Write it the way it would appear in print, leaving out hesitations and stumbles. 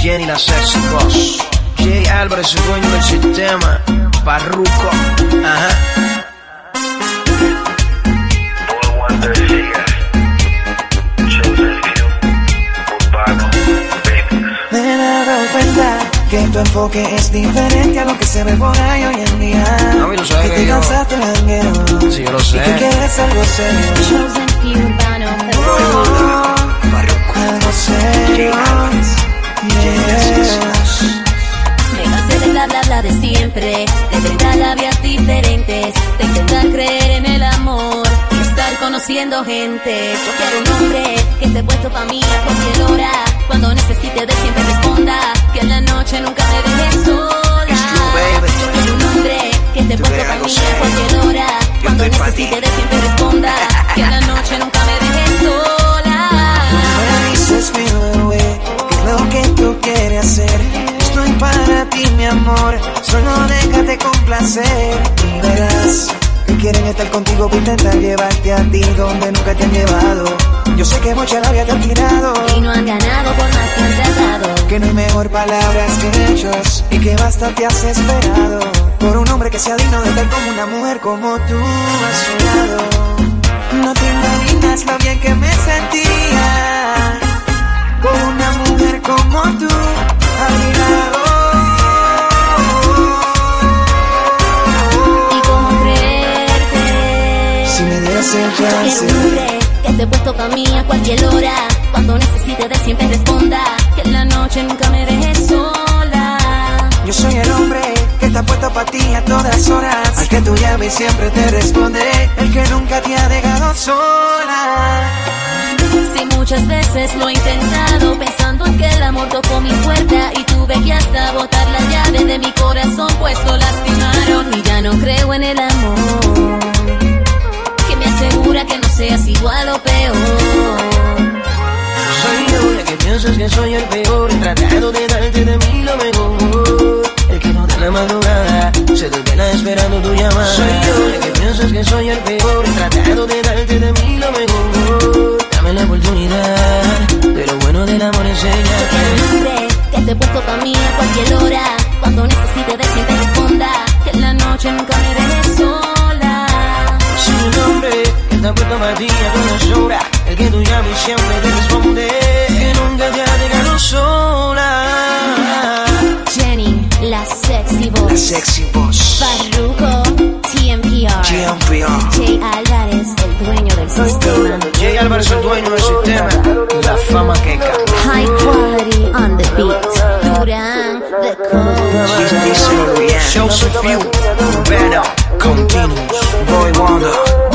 Jenny la sexy boss. Jay Álvarez, el dueño del sistema. Farruko, ajá. Me he dado cuenta que tu enfoque es diferente a lo que se ve por ahí hoy en día. No, y lo sabes que te cansaste el jangueo. Sí, yo lo sé. Y que quieres algo serio. Algo serio. Me cansé de bla bla bla de siempre, de 30 labias diferentes, de intentar creer en el amor y estar conociendo gente. Yo quiero un hombre que esté puesto pa' mí a cualquier hora, cuando necesite de siempre responda, que en la noche nunca me deje sola. Yo quiero un hombre que esté puesto pa' mí a cualquier hora, cuando necesite de siempre responda, que en la noche nunca me deje sola. Me dices, mi bebé, que es lo que tú quieres hacer. Estoy para ti, mi amor, solo déjate complacer. Y verás que quieren estar contigo para intentar llevarte a ti donde nunca te han llevado. Yo sé que mucha labia te han tirado y no han ganado por más que han tratado. Que no hay mejor palabras que hechos y que basta te has esperado por un hombre que sea digno de estar como una mujer como tú has soñado. No te imaginas lo bien que me sentía con una mujer como tú a mi lado. ¿Y cómo creerte? Si me dieras el chance. Yo quiero un hombre que esté puesto pa' mí a cualquier hora, cuando necesite de siempre responda, que en la noche nunca me deje sola. Yo soy el hombre que está puesto pa' ti a todas horas, al que tú llames siempre te responderé, el que nunca te ha dejado sola. Si muchas veces lo he intentado, pensando en que el amor tocó mi puerta y tuve que hasta botar la llave de mi corazón, pues lo lastimaron y ya no creo en el amor que me asegura que no seas igual o peor. Soy yo la que piensas que soy el peor, he tratado de darte de mí lo mejor, el que no da la madrugada se desvela esperando tu llamada. Soy yo la que piensas que soy el peor, he tratado de darte de mí lo mejor. Dame la oportunidad de lo bueno del amor, enseña. Yo quiero un hombre que esté puesto pa' mí a cualquier hora, cuando necesite de siempre responda, que en la noche nunca me deje sola. Soy un hombre que está puesto para ti a todas horas, el que tú llamas y siempre te responde, que nunca te ha dejado sola. Jenny, la sexy boss. La sexy boss. Farruko, TMPR. Jay Álvarez, el dueño del sistema. Jay Álvarez, el dueño del sistema. La fama que canta. High quality on the beat. Durán, the coach. Joseph Few, Better, Continuous, Boy Wonder.